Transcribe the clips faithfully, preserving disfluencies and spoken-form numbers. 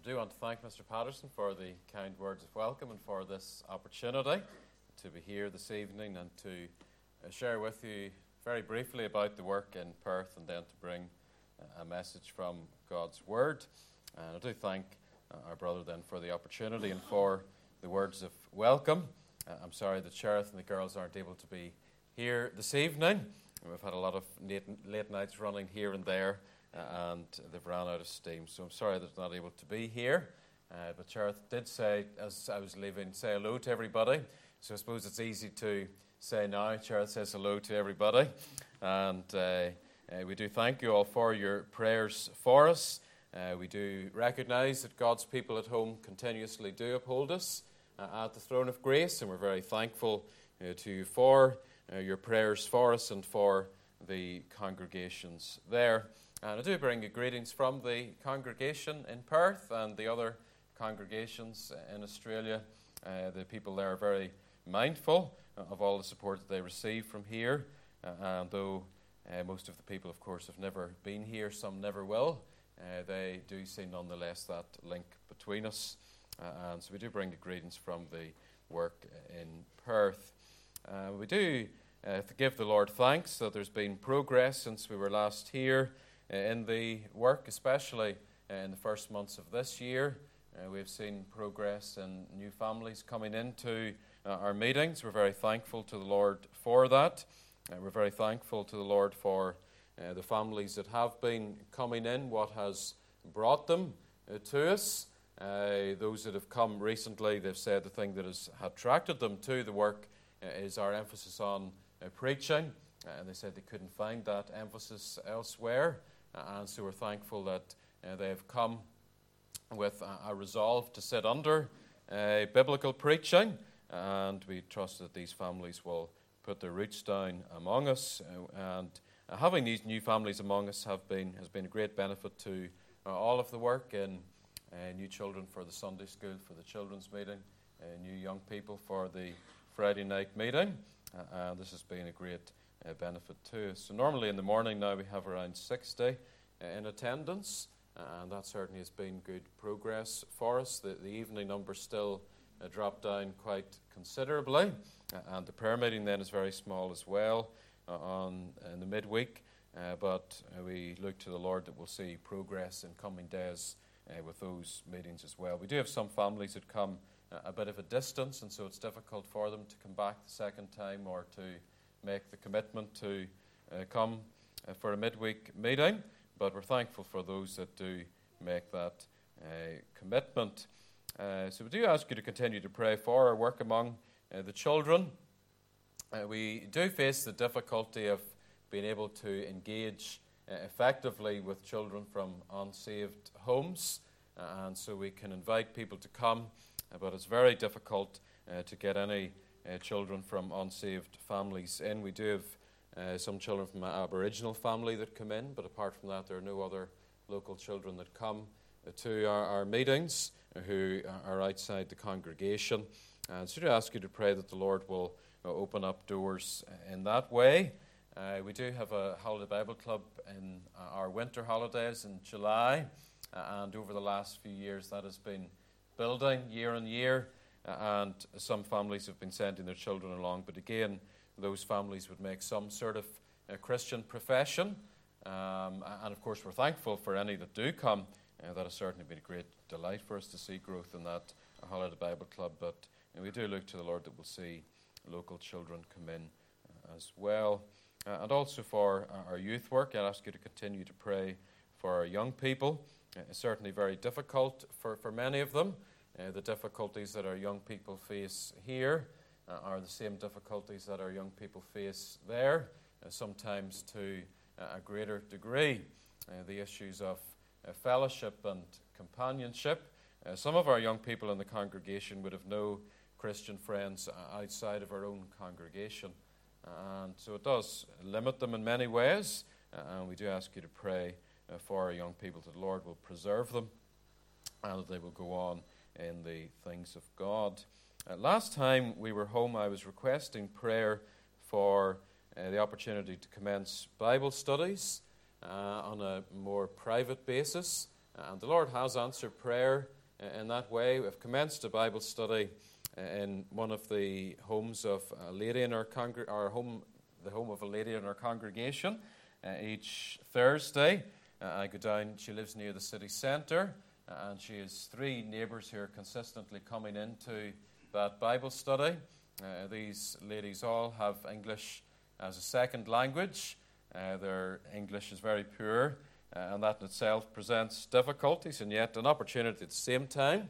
I do want to thank Mister Patterson for the kind words of welcome and for this opportunity to be here this evening and to uh, share with you very briefly about the work in Perth and then to bring uh, a message from God's Word. And I do thank uh, our brother then for the opportunity and for the words of welcome. Uh, I'm sorry that Sheriff and the girls aren't able to be here this evening. We've had a lot of late, late nights running here and there. Uh, and they've run out of steam, so I'm sorry that they're not able to be here. Uh, but Sheriff did say, as I was leaving, say hello to everybody. So I suppose it's easy to say now. Sheriff says hello to everybody. And uh, uh, we do thank you all for your prayers for us. Uh, we do recognise that God's people at home continuously do uphold us uh, at the throne of grace, and we're very thankful uh, to you for uh, your prayers for us and for the congregations there. And I do bring you greetings from the congregation in Perth and the other congregations in Australia. Uh, the people there are very mindful of all the support that they receive from here. Uh, and though uh, most of the people, of course, have never been here, some never will, uh, they do see nonetheless that link between us. Uh, and so we do bring you greetings from the work in Perth. Uh, we do uh, give the Lord thanks that there's been progress since we were last here. Uh, in the work, especially uh, in the first months of this year, uh, we've seen progress in new families coming into uh, our meetings. We're very thankful to the Lord for that. Uh, we're very thankful to the Lord for uh, the families that have been coming in, what has brought them uh, to us. Uh, those that have come recently, they've said the thing that has attracted them to the work uh, is our emphasis on uh, preaching. Uh, and they said they couldn't find that emphasis elsewhere. Uh, and so we're thankful that uh, they have come with a, a resolve to sit under uh, biblical preaching. And we trust that these families will put their roots down among us. Uh, and uh, having these new families among us have been has been a great benefit to uh, all of the work in uh, new children for the Sunday school, for the children's meeting, uh, new young people for the Friday night meeting. Uh, and this has been a great Uh, benefit to us. So normally in the morning now we have around sixty uh, in attendance, uh, and that certainly has been good progress for us. The, the evening numbers still uh, dropped down quite considerably, uh, and the prayer meeting then is very small as well uh, on in the midweek, uh, but uh, we look to the Lord that we'll see progress in coming days uh, with those meetings as well. We do have some families that come uh, a bit of a distance, and so it's difficult for them to come back the second time or to make the commitment to uh, come uh, for a midweek meeting, but we're thankful for those that do make that uh, commitment. Uh, so we do ask you to continue to pray for our work among uh, the children. Uh, we do face the difficulty of being able to engage uh, effectively with children from unsaved homes, uh, and so we can invite people to come, uh, but it's very difficult uh, to get any Uh, children from unsaved families in. We do have uh, some children from an Aboriginal family that come in, but apart from that there are no other local children that come uh, to our, our meetings uh, who are outside the congregation. And so I ask you to pray that the Lord will uh, open up doors uh, in that way. Uh, we do have a Holiday Bible Club in uh, our winter holidays in July, uh, and over the last few years that has been building year on year. Uh, and some families have been sending their children along, but again, those families would make some sort of uh, Christian profession. Um, and of course, we're thankful for any that do come. Uh, that has certainly been a great delight for us to see growth in that uh, Holiday Bible Club. But uh, we do look to the Lord that we'll see local children come in uh, as well. Uh, and also for uh, our youth work, I ask you to continue to pray for our young people. Uh, it's certainly very difficult for, for many of them. Uh, the difficulties that our young people face here uh, are the same difficulties that our young people face there, uh, sometimes to uh, a greater degree. Uh, the issues of uh, fellowship and companionship. Uh, some of our young people in the congregation would have no Christian friends uh, outside of our own congregation. Uh, and so it does limit them in many ways. Uh, and we do ask you to pray uh, for our young people that the Lord will preserve them and that they will go on in the things of God. Uh, last time we were home, I was requesting prayer for uh, the opportunity to commence Bible studies uh, on a more private basis And the Lord has answered prayer in that way. We've commenced a Bible study in one of the homes of a lady in our, congr- our home, the home of a lady in our congregation. Uh, each Thursday, uh, I go down. She lives near the city centre, uh, and she has three neighbours who are consistently coming into that Bible study. Uh, these ladies all have English as a second language. Uh, their English is very poor, uh, and that in itself presents difficulties, and yet an opportunity at the same time.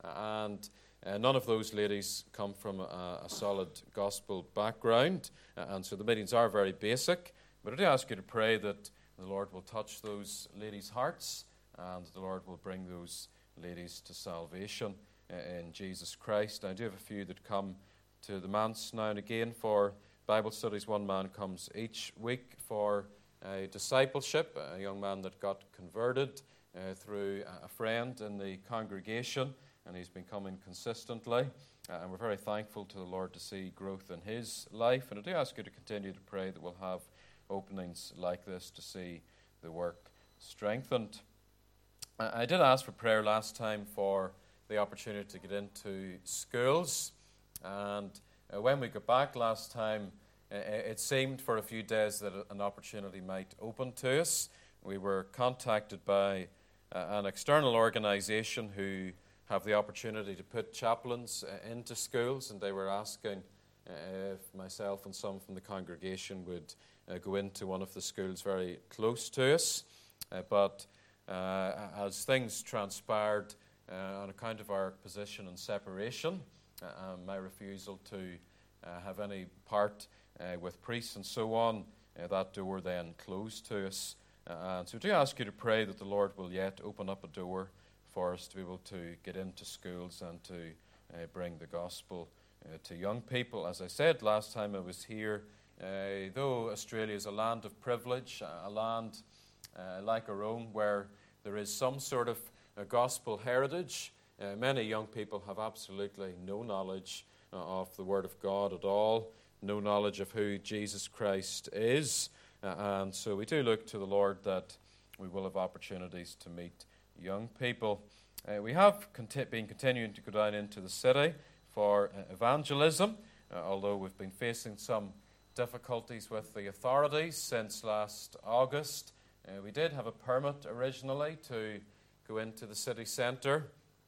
And uh, none of those ladies come from a, a solid gospel background, uh, and so the meetings are very basic. But I do ask you to pray that the Lord will touch those ladies' hearts, and the Lord will bring those ladies to salvation uh, in Jesus Christ. I do have a few that come to the manse now and again for Bible studies. One man comes each week for uh, discipleship, a young man that got converted uh, through a friend in the congregation, and he's been coming consistently. Uh, and we're very thankful to the Lord to see growth in his life. And I do ask you to continue to pray that we'll have openings like this to see the work strengthened. I, I did ask for prayer last time for the opportunity to get into schools. And uh, when we got back last time, uh, it seemed for a few days that an opportunity might open to us. We were contacted by uh, an external organisation who have the opportunity to put chaplains uh, into schools, and they were asking uh, if myself and some from the congregation would uh, go into one of the schools very close to us. Uh, but uh, as things transpired uh, on account of our position and separation, Uh, and my refusal to uh, have any part uh, with priests and so on, uh, that door then closed to us. Uh, and so I do ask you to pray that the Lord will yet open up a door for us to be able to get into schools and to uh, bring the gospel uh, to young people. As I said last time I was here, uh, though Australia is a land of privilege, a land uh, like our own where there is some sort of a gospel heritage, Uh, many young people have absolutely no knowledge uh, of the Word of God at all, no knowledge of who Jesus Christ is. Uh, and so we do look to the Lord that we will have opportunities to meet young people. Uh, we have conti- been continuing to go down into the city for uh, evangelism, uh, although we've been facing some difficulties with the authorities since last August. Uh, we did have a permit originally to go into the city centre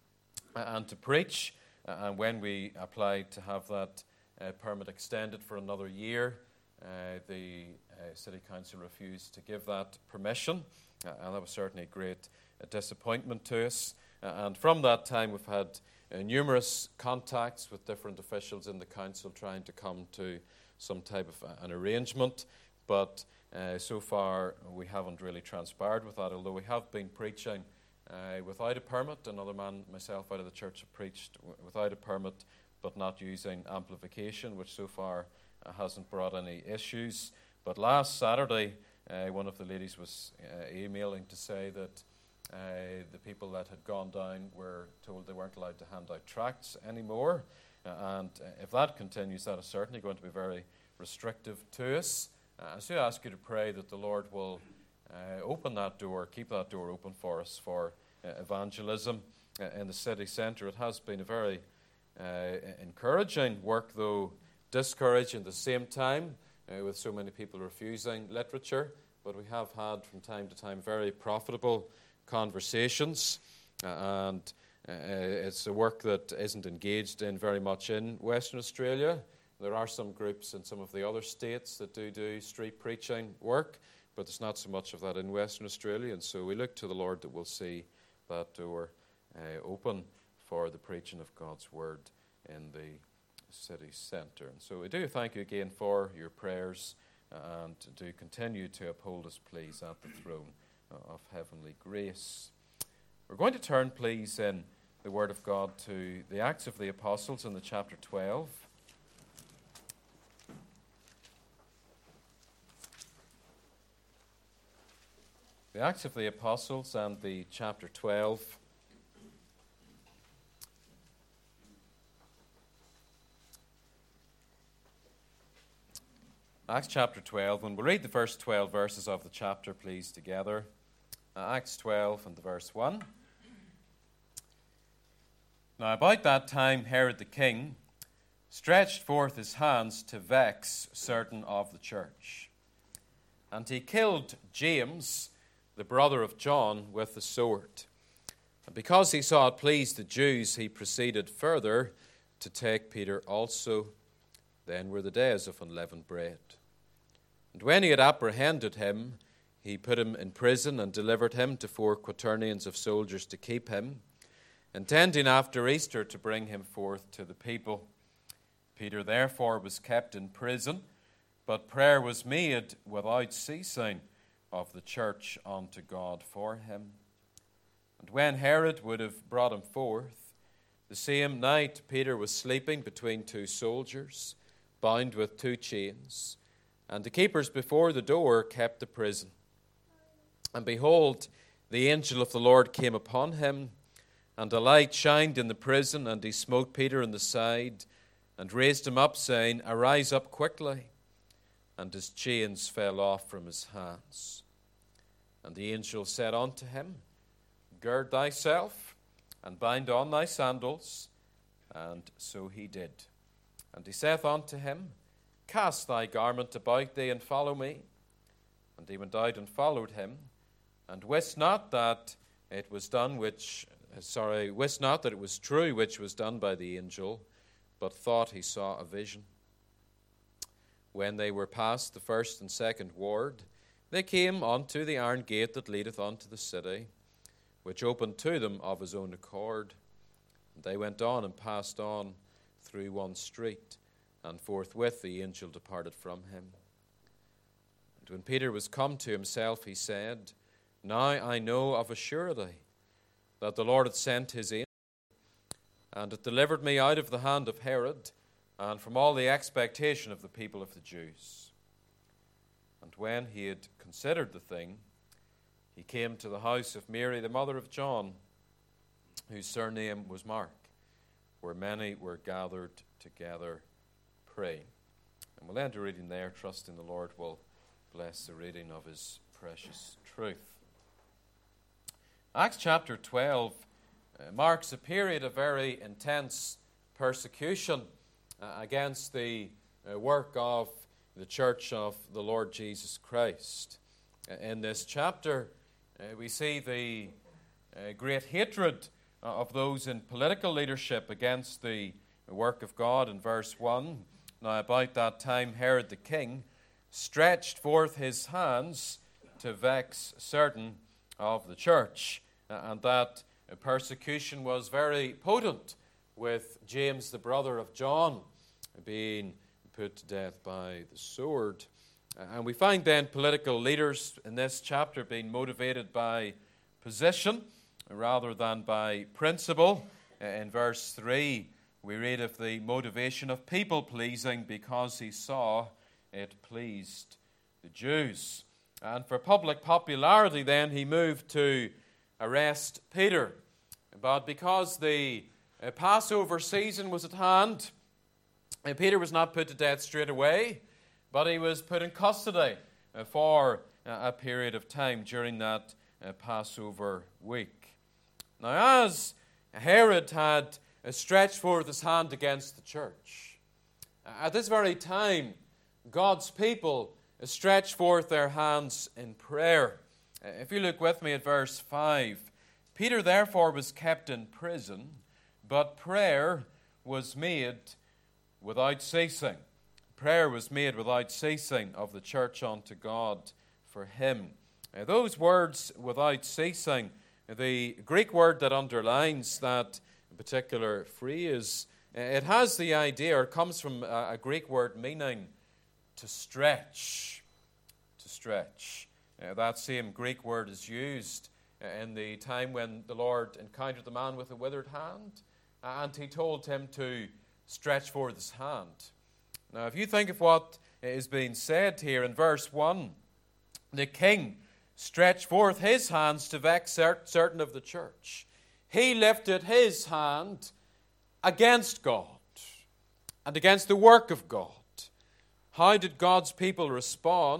and to preach, uh, and when we applied to have that uh, permit extended for another year, uh, the uh, City Council refused to give that permission, uh, and that was certainly a great uh, disappointment to us. Uh, and from that time we've had uh, numerous contacts with different officials in the council trying to come to some type of uh, an arrangement, but uh, so far we haven't really transpired with that, although we have been preaching Uh, without a permit. Another man, myself, out of the church have preached w- without a permit, but not using amplification, which so far uh, hasn't brought any issues. But last Saturday, uh, one of the ladies was uh, emailing to say that uh, the people that had gone down were told they weren't allowed to hand out tracts anymore. Uh, and uh, if that continues, that is certainly going to be very restrictive to us. Uh, so I ask you to pray that the Lord will Uh, open that door, keep that door open for us for uh, evangelism uh, in the city centre. It has been a very uh, encouraging work, though discouraging at the same time, uh, with so many people refusing literature. But we have had from time to time very profitable conversations, uh, and uh, it's a work that isn't engaged in very much in Western Australia. There are some groups in some of the other states that do do street preaching work, but there's not so much of that in Western Australia, and so we look to the Lord that we'll see that door uh, open for the preaching of God's word in the city centre. And so we do thank you again for your prayers, and do continue to uphold us, please, at the throne of heavenly grace. We're going to turn, please, in the Word of God to the Acts of the Apostles in the chapter twelve. The Acts of the Apostles and the chapter twelve. Acts chapter twelve, and we'll read the first twelve verses of the chapter, please, together. Acts twelve and verse one. Now about that time Herod the king stretched forth his hands to vex certain of the church. And he killed James, the brother of John, with the sword. And because he saw it pleased the Jews, he proceeded further to take Peter also. Then were the days of unleavened bread. And when he had apprehended him, he put him in prison and delivered him to four quaternions of soldiers to keep him, intending after Easter to bring him forth to the people. Peter therefore was kept in prison, but prayer was made without ceasing of the church unto God for him. And when Herod would have brought him forth, the same night Peter was sleeping between two soldiers, bound with two chains, and the keepers before the door kept the prison. And behold, the angel of the Lord came upon him, and a light shined in the prison, and he smote Peter in the side, and raised him up, saying, Arise up quickly. And his chains fell off from his hands. And the angel said unto him, Gird thyself, and bind on thy sandals. And so he did. And he saith unto him, Cast thy garment about thee, and follow me. And he went out and followed him, and wist not that it was done which, sorry, wist not that it was true which was done by the angel, but thought he saw a vision. When they were past the first and second ward, they came unto the iron gate that leadeth unto the city, which opened to them of his own accord. And they went on and passed on through one street, and forthwith the angel departed from him. And when Peter was come to himself, he said, Now I know of a surety that the Lord hath sent his angel, and hath delivered me out of the hand of Herod, and from all the expectation of the people of the Jews. And when he had considered the thing, he came to the house of Mary, the mother of John, whose surname was Mark, where many were gathered together praying. And we'll end the reading there, trusting the Lord will bless the reading of his precious truth. Acts chapter twelve uh, marks a period of very intense persecution uh, against the uh, work of the church of the Lord Jesus Christ. Uh, in this chapter, uh, we see the uh, great hatred uh, of those in political leadership against the work of God. In verse one, Now about that time Herod the king stretched forth his hands to vex certain of the church, uh, and that uh, persecution was very potent, with James, the brother of John, being put to death by the sword. Uh, and we find then political leaders in this chapter being motivated by position rather than by principle. Uh, in verse three, we read of the motivation of people-pleasing because he saw it pleased the Jews. And for public popularity then, he moved to arrest Peter. But because the uh, Passover season was at hand, uh, Peter was not put to death straight away, but he was put in custody uh, for uh, a period of time during that uh, Passover week. Now, as Herod had uh, stretched forth his hand against the church, uh, at this very time, God's people uh, stretched forth their hands in prayer. Uh, if you look with me at verse five, Peter therefore was kept in prison, but prayer was made without ceasing. Prayer was made without ceasing of the church unto God for him. Uh, those words, without ceasing, the Greek word that underlines that particular phrase, uh, it has the idea, or comes from a, a Greek word meaning to stretch. To stretch. Uh, that same Greek word is used in the time when the Lord encountered the man with a withered hand, and he told him to stretch forth his hand. Now, if you think of what is being said here in verse one, the king stretched forth his hands to vex certain of the church. He lifted his hand against God and against the work of God. How did God's people respond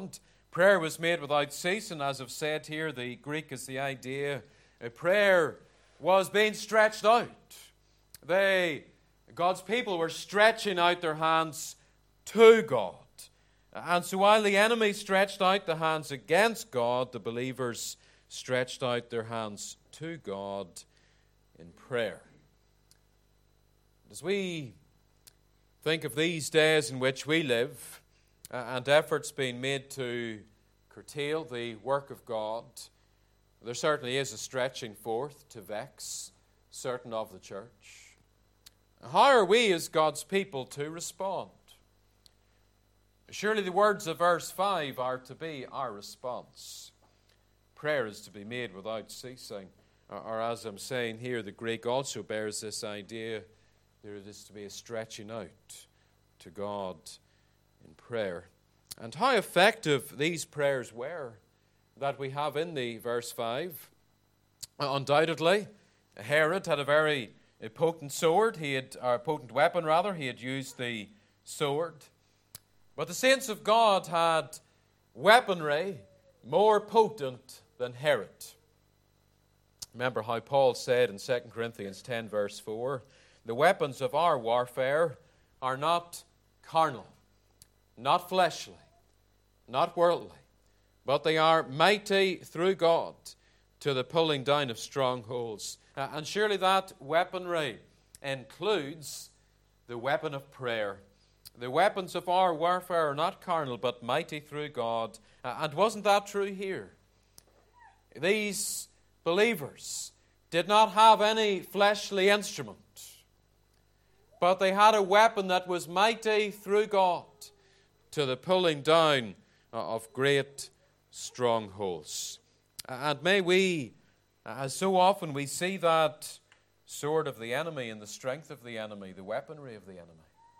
Prayer was made without ceasing. As I've said here, the Greek is the idea. A prayer was being stretched out. They, God's people were stretching out their hands to God. And so while the enemy stretched out the hands against God, the believers stretched out their hands to God in prayer. As we think of these days in which we live, uh, and efforts being made to curtail the work of God, there certainly is a stretching forth to vex certain of the church. How are we as God's people to respond? Surely the words of verse five are to be our response. Prayer is to be made without ceasing. Or, or as I'm saying here, the Greek also bears this idea. There is to be a stretching out to God in prayer. And how effective these prayers were that we have in the verse five. Undoubtedly, Herod had a very a potent sword. He had, or a potent weapon rather. He had used the sword. But the saints of God had weaponry more potent than Herod. Remember how Paul said in Second Corinthians ten, verse four, the weapons of our warfare are not carnal, not fleshly, not worldly, but they are mighty through God to the pulling down of strongholds. Uh, and surely that weaponry includes the weapon of prayer. The weapons of our warfare are not carnal, but mighty through God. Uh, and wasn't that true here? These believers did not have any fleshly instrument, but they had a weapon that was mighty through God to the pulling down of great strongholds. And may we, as so often we see that sword of the enemy and the strength of the enemy, the weaponry of the enemy,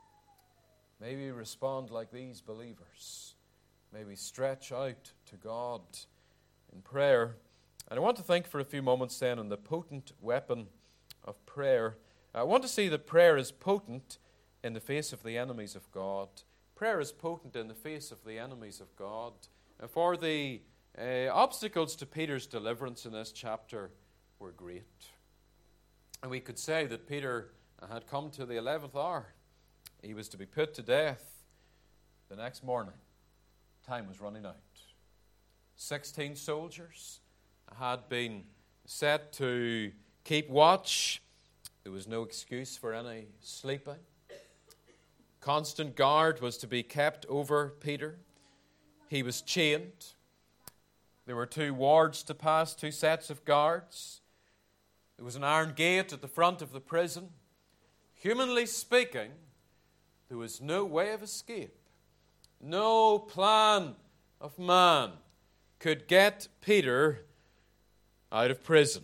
may we respond like these believers. May we stretch out to God in prayer. And I want to think for a few moments then on the potent weapon of prayer. I want to see that prayer is potent in the face of the enemies of God. Prayer is potent in the face of the enemies of God. And for the uh, obstacles to Peter's deliverance in this chapter were great. And we could say that Peter had come to the eleventh hour. He was to be put to death the next morning. Time was running out. Sixteen soldiers had been set to keep watch. There was no excuse for any sleeping. Constant guard was to be kept over Peter. He was chained. There were two wards to pass, two sets of guards. There was an iron gate at the front of the prison. Humanly speaking, there was no way of escape. No plan of man could get Peter out of prison.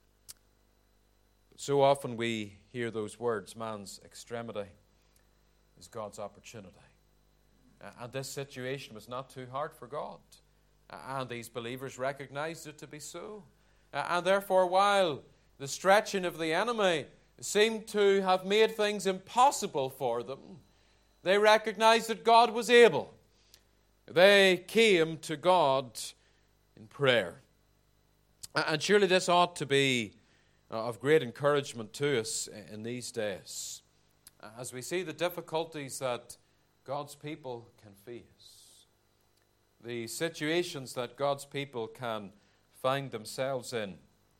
But so often we hear those words, man's extremity is God's opportunity. And this situation was not too hard for God. And these believers recognized it to be so. And therefore, while the stretching of the enemy seemed to have made things impossible for them, they recognized that God was able. They came to God in prayer. And surely this ought to be of great encouragement to us in these days, as we see the difficulties that God's people can face, the situations that God's people can find themselves in.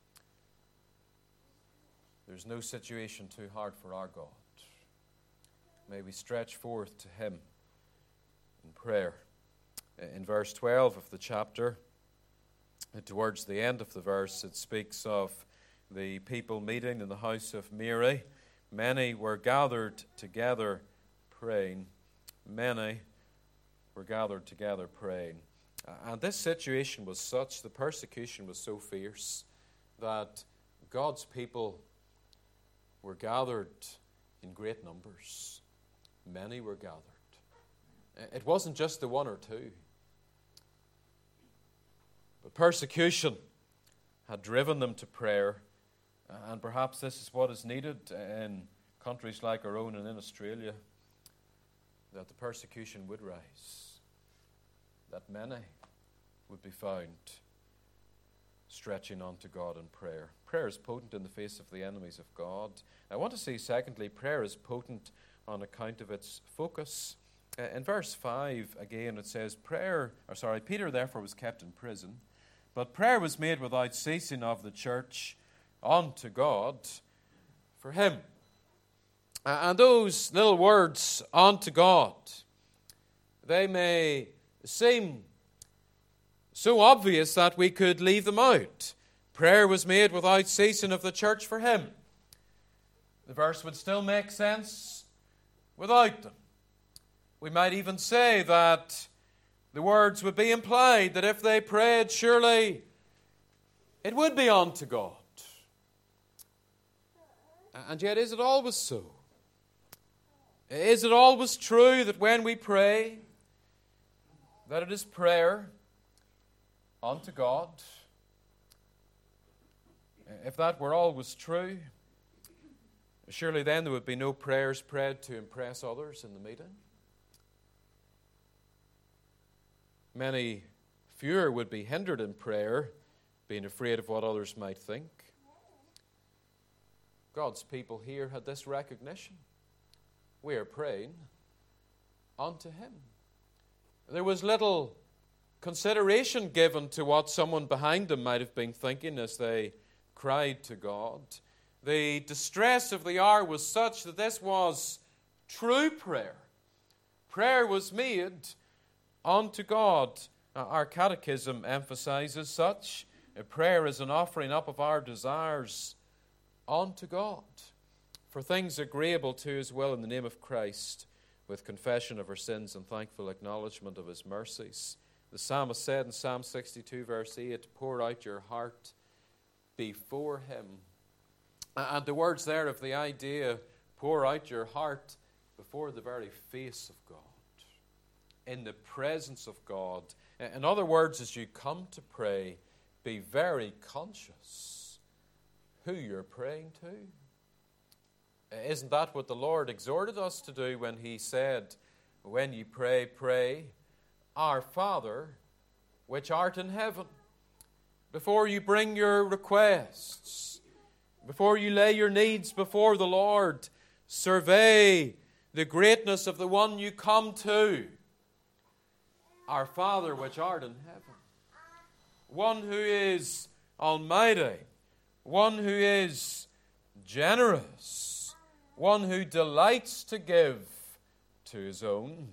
There's no situation too hard for our God. May we stretch forth to Him in prayer. In verse twelve of the chapter, towards the end of the verse, it speaks of the people meeting in the house of Mary. Many were gathered together praying. Many were gathered together praying. And this situation was such, the persecution was so fierce, that God's people were gathered in great numbers. Many were gathered. It wasn't just the one or two. But persecution had driven them to prayer. And perhaps this is what is needed in countries like our own and in Australia, that the persecution would rise, that many would be found stretching on to God in prayer. Prayer is potent in the face of the enemies of God. I want to see, secondly, prayer is potent on account of its focus. Uh, in verse five, again, it says, prayer, or sorry, Peter therefore was kept in prison, but prayer was made without ceasing of the church unto God for him. Uh, and those little words, unto God, they may seem so obvious that we could leave them out. Prayer was made without ceasing of the church for him. The verse would still make sense without them. We might even say that the words would be implied that if they prayed, surely it would be unto God. And yet, is it always so? Is it always true that when we pray, that it is prayer unto God? If that were always true, surely then there would be no prayers prayed to impress others in the meeting. Many fewer would be hindered in prayer, being afraid of what others might think. God's people here had this recognition. We are praying unto Him. There was little consideration given to what someone behind them might have been thinking as they cried to God. The distress of the hour was such that this was true prayer. Prayer was made unto God. Our catechism emphasizes such. Prayer is an offering up of our desires unto God for things agreeable to His will in the name of Christ, with confession of our sins and thankful acknowledgement of His mercies. The psalmist said in Psalm sixty-two, verse eight, pour out your heart before Him. And the words there of the idea, pour out your heart before the very face of God, in the presence of God. In other words, as you come to pray, be very conscious who you're praying to. Isn't that what the Lord exhorted us to do when He said, when you pray, pray, Our Father, which art in heaven? Before you bring your requests, before you lay your needs before the Lord, survey the greatness of the one you come to. Our Father, which art in heaven. One who is almighty. One who is generous. One who delights to give to His own.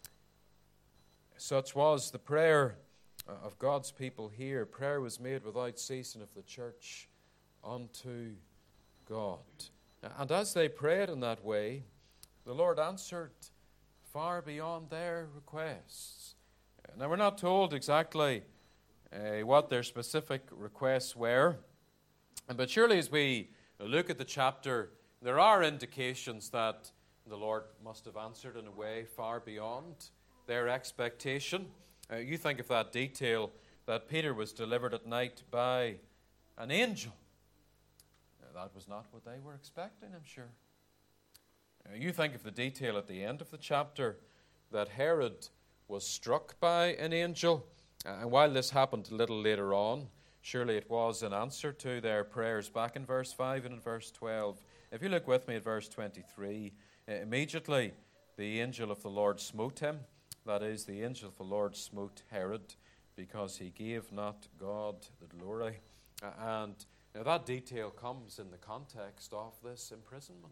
Such was the prayer of God's people here. Prayer was made without ceasing of the church unto God. And as they prayed in that way, the Lord answered far beyond their requests. Now, we're not told exactly uh, what their specific requests were, but surely as we look at the chapter, there are indications that the Lord must have answered in a way far beyond their expectation. Uh, you think of that detail that Peter was delivered at night by an angel. Uh, that was not what they were expecting, I'm sure. Uh, you think of the detail at the end of the chapter that Herod was struck by an angel. Uh, and while this happened a little later on, surely it was in answer to their prayers back in verse five and in verse twelve. If you look with me at verse twenty-three, uh, immediately the angel of the Lord smote him. That is, the angel of the Lord smote Herod, because he gave not God the glory. Uh, and now that detail comes in the context of this imprisonment.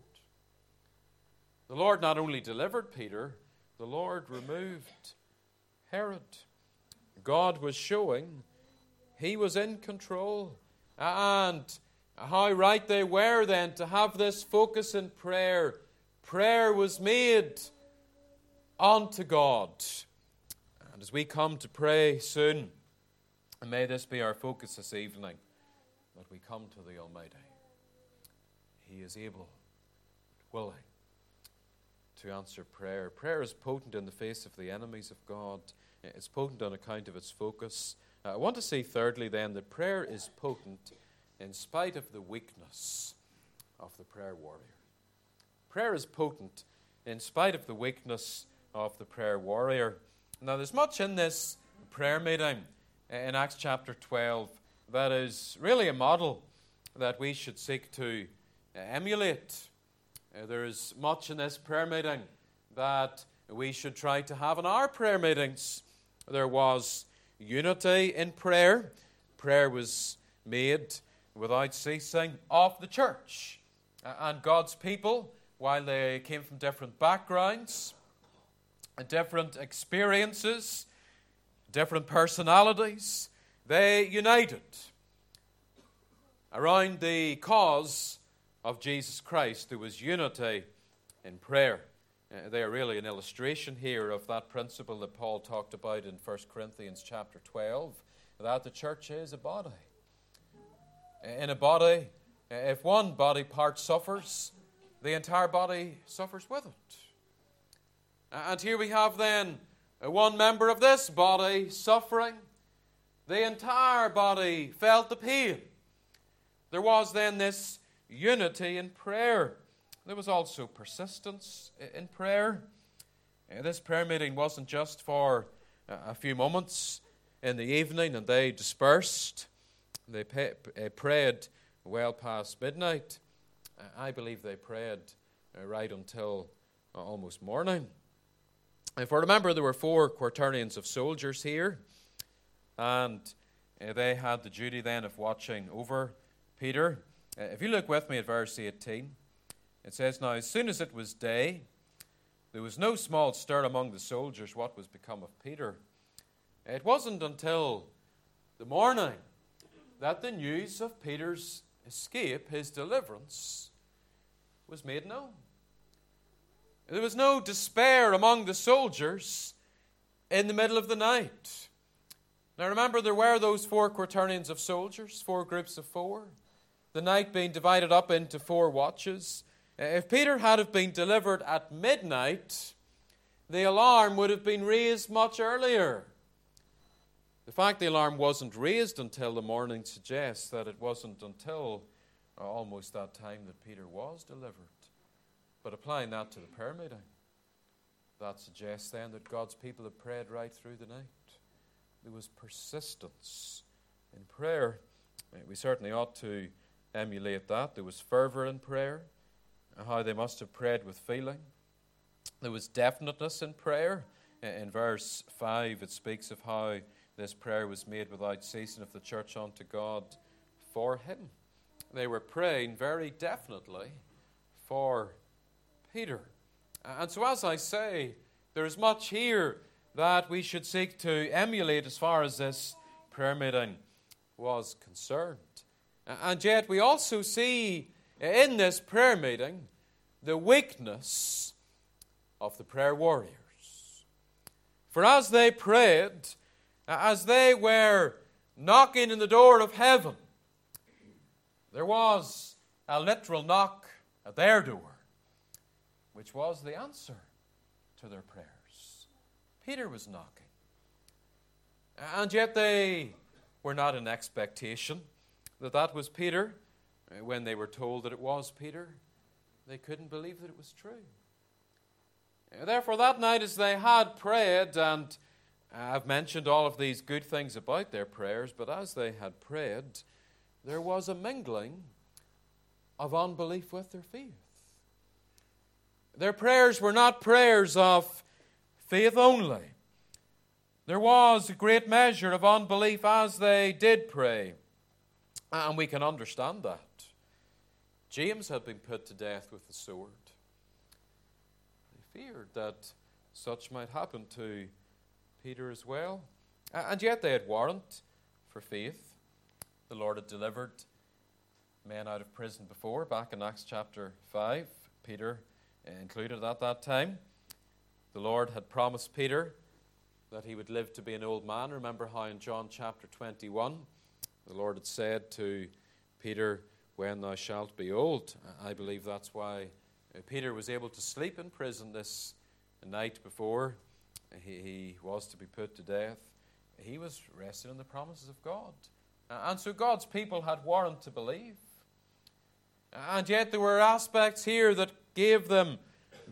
The Lord not only delivered Peter, the Lord removed Herod. God was showing He was in control. And how right they were then to have this focus in prayer. Prayer was made unto God. And as we come to pray soon, and may this be our focus this evening, that we come to the Almighty. He is able, willing, to answer prayer. Prayer is potent in the face of the enemies of God. It's potent on account of its focus. Uh, I want to say thirdly then that prayer is potent in spite of the weakness of the prayer warrior. Prayer is potent in spite of the weakness of the prayer warrior. Now there's much in this prayer meeting in Acts chapter twelve that is really a model that we should seek to emulate. Uh, there is much in this prayer meeting that we should try to have in our prayer meetings. There was unity in prayer. Prayer was made without ceasing of the church. And God's people, while they came from different backgrounds, different experiences, different personalities, they united around the cause of Jesus Christ. There was unity in prayer. Uh, they are really an illustration here of that principle that Paul talked about in First Corinthians chapter twelve, that the church is a body. In a body, if one body part suffers, the entire body suffers with it. And here we have then one member of this body suffering. The entire body felt the pain. There was then this unity in prayer. There was also persistence in prayer. This prayer meeting wasn't just for a few moments in the evening and they dispersed. They pay, uh, prayed well past midnight. Uh, I believe they prayed uh, right until uh, almost morning. If I remember, there were four quaternions of soldiers here, and uh, they had the duty then of watching over Peter. Uh, if you look with me at verse eighteen, it says, "Now as soon as it was day, there was no small stir among the soldiers what was become of Peter." It wasn't until the morning that the news of Peter's escape, his deliverance, was made known. There was no despair among the soldiers in the middle of the night. Now remember, there were those four quaternions of soldiers, four groups of four, the night being divided up into four watches. If Peter had have been delivered at midnight, the alarm would have been raised much earlier. The fact the alarm wasn't raised until the morning suggests that it wasn't until almost that time that Peter was delivered. But applying that to the prayer meeting, that suggests then that God's people had prayed right through the night. There was persistence in prayer. We certainly ought to emulate that. There was fervour in prayer, how they must have prayed with feeling. There was definiteness in prayer. In verse five, it speaks of how this prayer was made without ceasing of the church unto God for him. They were praying very definitely for Peter. And so, as I say, there is much here that we should seek to emulate as far as this prayer meeting was concerned. And yet we also see in this prayer meeting the weakness of the prayer warriors. For as they prayed, as they were knocking in the door of heaven, there was a literal knock at their door, which was the answer to their prayers. Peter was knocking. And yet they were not in expectation that that was Peter. When they were told that it was Peter, they couldn't believe that it was true. Therefore, that night as they had prayed, and I've mentioned all of these good things about their prayers, but as they had prayed, there was a mingling of unbelief with their faith. Their prayers were not prayers of faith only. There was a great measure of unbelief as they did pray, and we can understand that. James had been put to death with the sword. They feared that such might happen to Peter as well. And yet they had warrant for faith. The Lord had delivered men out of prison before, back in Acts chapter five. Peter included at that time. The Lord had promised Peter that he would live to be an old man. Remember how in John chapter twenty-one, the Lord had said to Peter, "When thou shalt be old." I believe that's why Peter was able to sleep in prison this night before he, he was to be put to death. He was resting in the promises of God. And so God's people had warrant to believe. And yet there were aspects here that gave them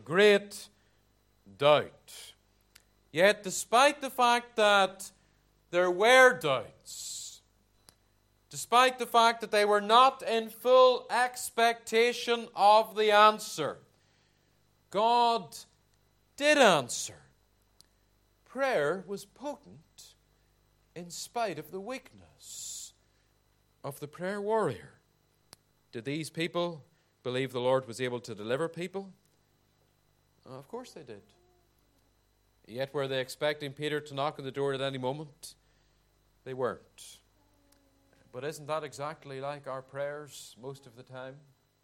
great doubt. Yet despite the fact that there were doubts, despite the fact that they were not in full expectation of the answer, God did answer. Prayer was potent in spite of the weakness of the prayer warrior. Did these people believe the Lord was able to deliver people? Uh, of course they did. Yet were they expecting Peter to knock on the door at any moment? They weren't. But isn't that exactly like our prayers most of the time?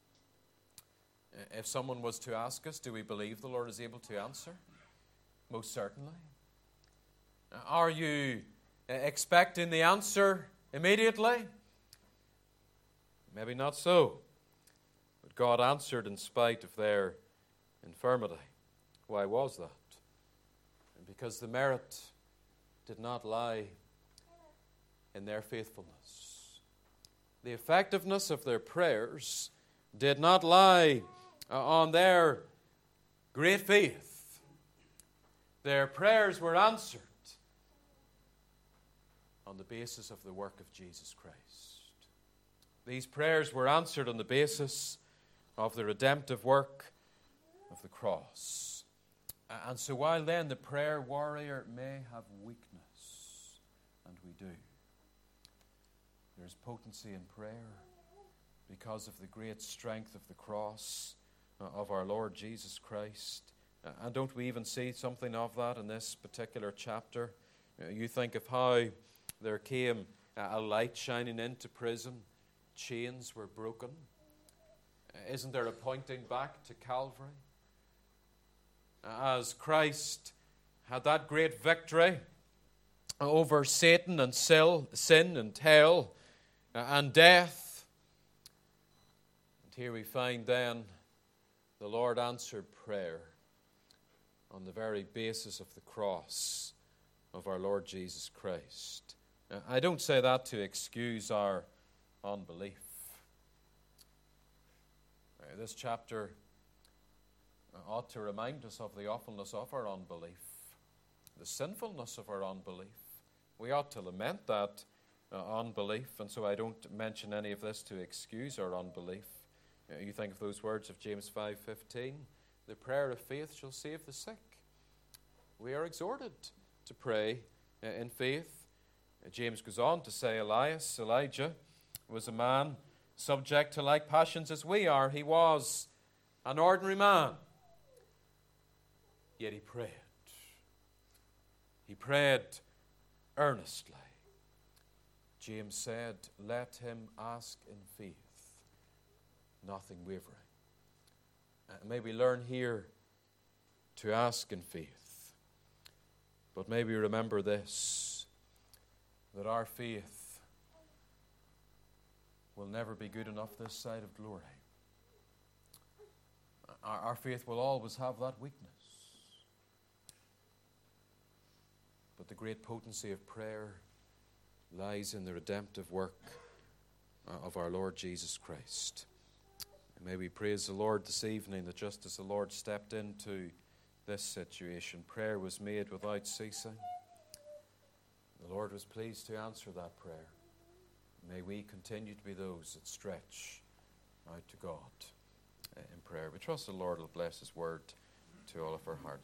If someone was to ask us, do we believe the Lord is able to answer? Most certainly. Are you expecting the answer immediately? Maybe not so. But God answered in spite of their infirmity. Why was that? Because the merit did not lie in their faithfulness. The effectiveness of their prayers did not lie on their great faith. Their prayers were answered on the basis of the work of Jesus Christ. These prayers were answered on the basis of the redemptive work of the cross. And so while then the prayer warrior may have weakness, and we do, there's potency in prayer because of the great strength of the cross of our Lord Jesus Christ. And don't we even see something of that in this particular chapter? You think of how there came a light shining into prison, chains were broken. Isn't there a pointing back to Calvary? As Christ had that great victory over Satan and sin and hell and death. And here we find then the Lord answered prayer on the very basis of the cross of our Lord Jesus Christ. I don't say that to excuse our unbelief. This chapter ought to remind us of the awfulness of our unbelief, the sinfulness of our unbelief. We ought to lament that uh, unbelief, and so I don't mention any of this to excuse our unbelief. Uh, you think of those words of James five fifteen, the prayer of faith shall save the sick. We are exhorted to pray uh, in faith. Uh, James goes on to say Elias, Elijah, was a man subject to like passions as we are. He was an ordinary man. Yet he prayed. He prayed earnestly. James said, let him ask in faith, nothing wavering. Uh, may we learn here to ask in faith. But may we remember this, that our faith will never be good enough this side of glory. Our, our faith will always have that weakness. But the great potency of prayer lies in the redemptive work of our Lord Jesus Christ. And may we praise the Lord this evening that just as the Lord stepped into this situation, prayer was made without ceasing. The Lord was pleased to answer that prayer. May we continue to be those that stretch out to God in prayer. We trust the Lord will bless His word to all of our hearts.